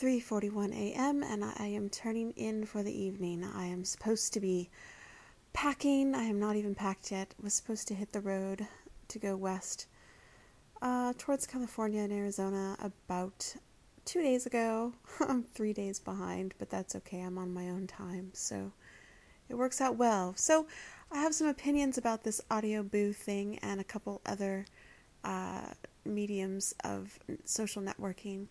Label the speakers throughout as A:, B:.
A: 3:41 a.m. and I am turning in for the evening. I am supposed to be packing. I am not even packed yet. Was supposed to hit the road to go west towards California and Arizona about 2 days ago. I'm 3 days behind, but that's okay. I'm on my own time, so it works out well. So I have some opinions about this audio boo thing and a couple other mediums of social networking.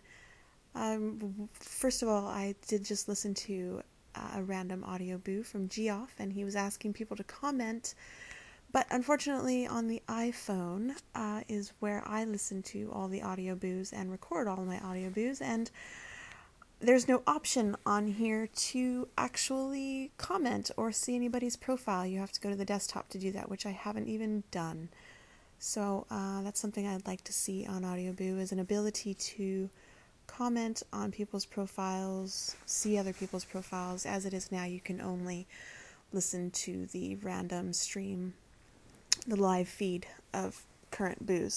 A: First of all, I did just listen to a random audio boo from Geoff, and he was asking people to comment. But unfortunately, on the iPhone is where I listen to all the audio boos and record all my audio boos, and there's no option on here to actually comment or see anybody's profile. You have to go to the desktop to do that, which I haven't even done. So that's something I'd like to see on Audioboo, is an ability to comment on people's profiles, see other people's profiles. As it is now, you can only listen to the random stream, the live feed of current boos.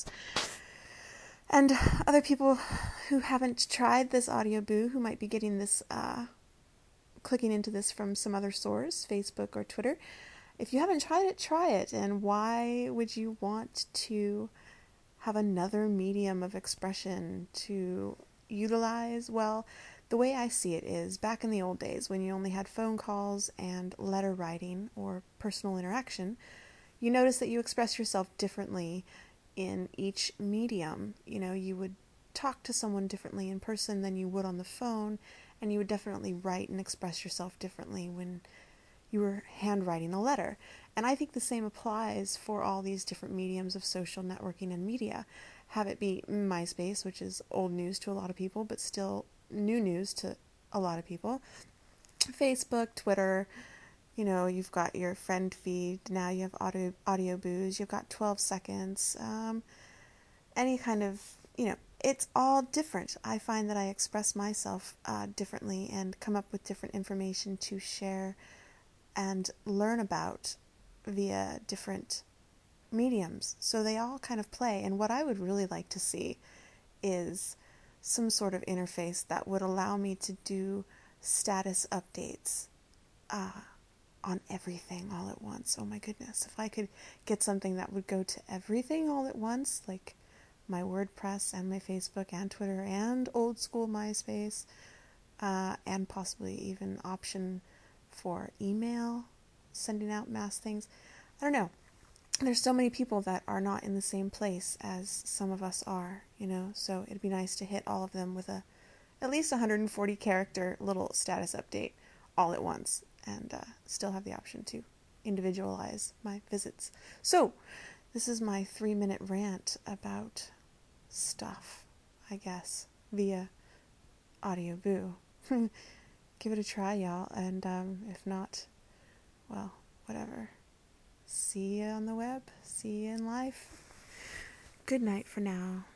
A: And other people who haven't tried this audio boo, who might be getting this, clicking into this from some other source, Facebook or Twitter, if you haven't tried it, try it. And why would you want to have another medium of expression to utilize? Well, the way I see it is, back in the old days when you only had phone calls and letter writing or personal interaction, you notice that you express yourself differently in each medium. You know, you would talk to someone differently in person than you would on the phone, and you would definitely write and express yourself differently when you were handwriting a letter. And I think the same applies for all these different mediums of social networking and media. Have it be MySpace, which is old news to a lot of people, but still new news to a lot of people. Facebook, Twitter, you know, you've got your friend feed. Now you have audio boos. You've got 12 seconds. Any kind of, you know, it's all different. I find that I express myself differently and come up with different information to share and learn about via different mediums. So they all kind of play. And what I would really like to see is some sort of interface that would allow me to do status updates on everything all at once. Oh my goodness. If I could get something that would go to everything all at once, like my WordPress and my Facebook and Twitter and old school MySpace, and possibly even option for email, sending out mass things. I don't know. There's so many people that are not in the same place as some of us are, you know, so it'd be nice to hit all of them with at least 140 character little status update all at once, and still have the option to individualize my visits. So, this is my 3-minute rant about stuff, I guess, via Audio Boo. Give it a try, y'all, and if not, well, whatever. See you on the web. See you in life. Good night for now.